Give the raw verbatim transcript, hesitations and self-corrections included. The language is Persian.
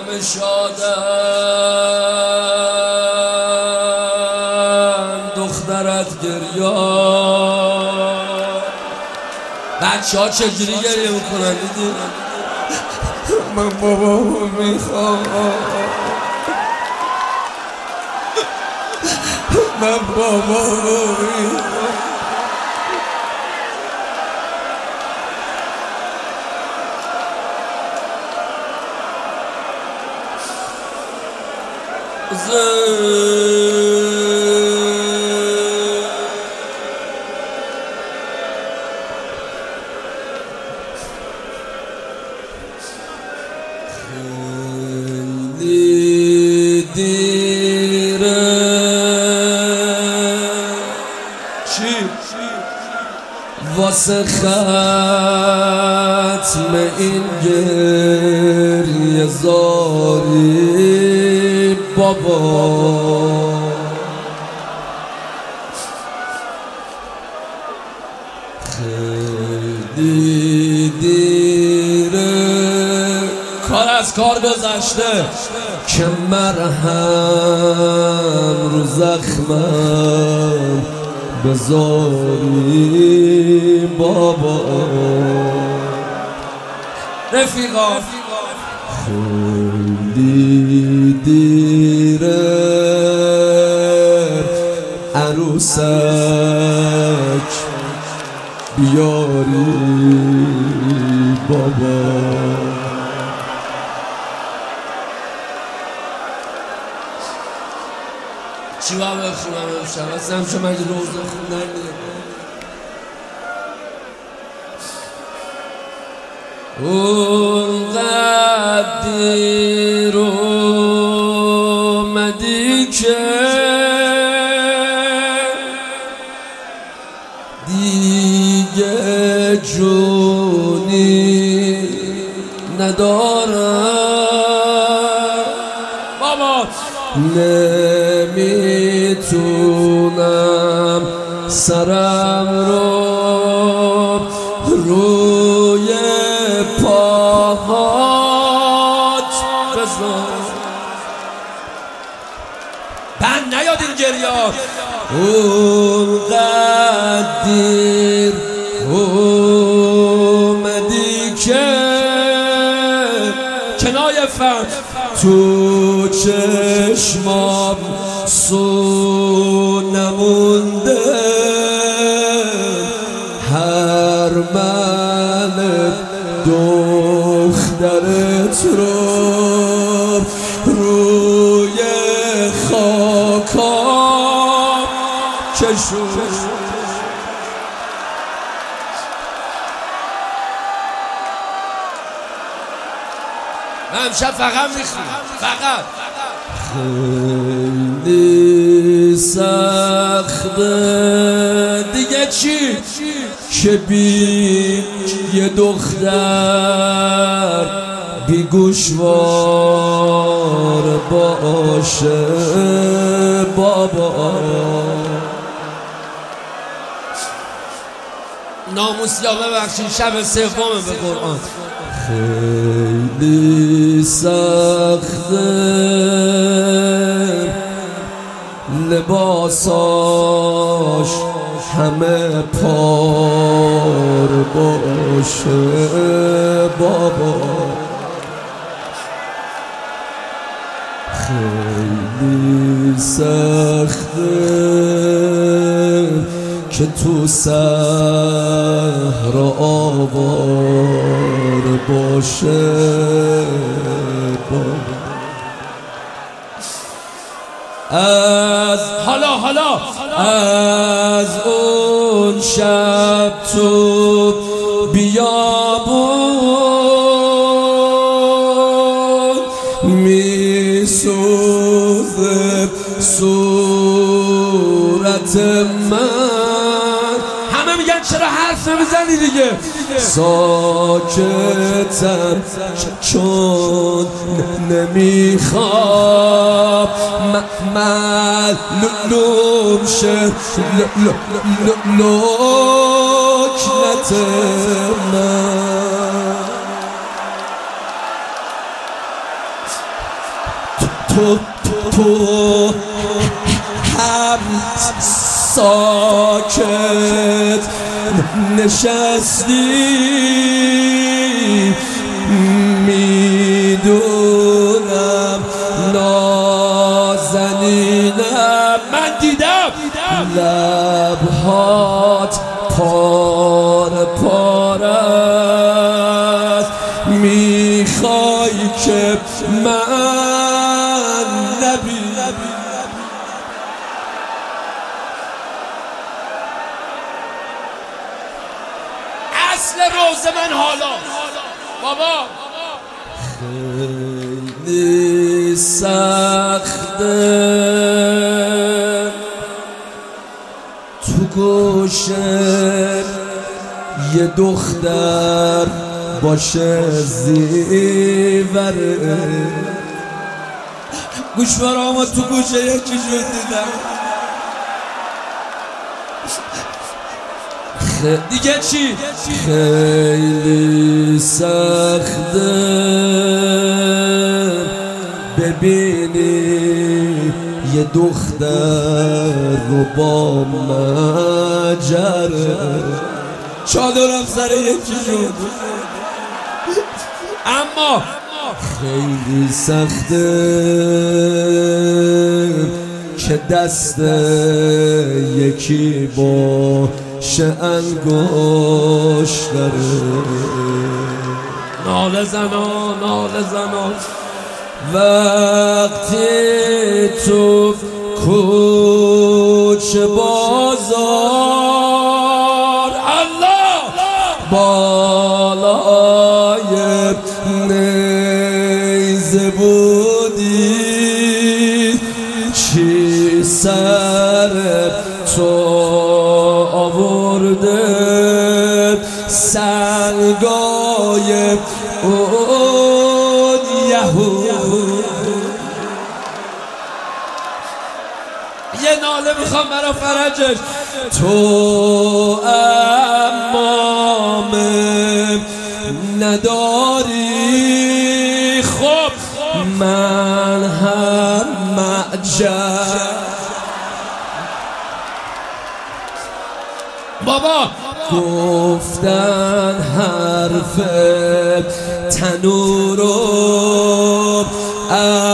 همه شادن دخترت گریان. بچه ها چجوری گریه میکنن دیدی؟ من بابامو میخوام، من بابامو میخوام. خیلی دیره چی؟ واسه ختم این گریه زاری بابا. خیلی دیره کار از کار گذشته که مرهم رو زخمم بذاری بابا. رفیقا خیلی دیره عروسک بیاری بابا. چی باید بخونم امشب؟ اصلا چه مگه روزه خوندن میده؟ اونقدر دیر اومدی که دیگه جونی ندارم بابا. نمیتونم سرم رو روی پاهات بذار. بند نیاد این گریا. اونقدر دیر اومدی که کنایه فهم تو چشمام سو نمونده. هر من دخترت رو روی خاکام کشون. من امشب فقط میخونم فقط. خیلی سخته دیگه چی که بی یه دختر بی گوشوار باشه بابا. ناموس یا ببخشید شب سومه به قرآن. خیلی سخته لباساش همه پار باشه بابا. خیلی سخته که تو صحرا آوار باشه بابا. از حالا حالا از اون شب تو بیابون میسوزه صورت من. همه میگن چرا حرف نمیزنی دیگه؟ ساکتم چون نمیخوام معلوم شه لکنت من. تو تو هم ساکت نشستی، میدونم نازنینم، من دیدم لبهات پاره پاره است، میخوای که من نبی اصل روز من حالا بابا خیلی سخته تو گوشه یه دختر باشه زیوره، گوشوارامو تو گوشه یکی جون دیدم. دیگه چی؟ خیلی سخته ببینی یه دختر رو با مجره، چادرم سر یکی شد، اما خیلی سخته که دست یکی با انگشتره، ناله زنا ناله زنا وقتی تو کوچه بازار الله بالای نیزه بودی، چی سر تو آورده سنگای اون یهود. یه ناله میخوام برا فرجش، تو امامه نداری، خب من هم معجب بابا. گفتن حرف تنورو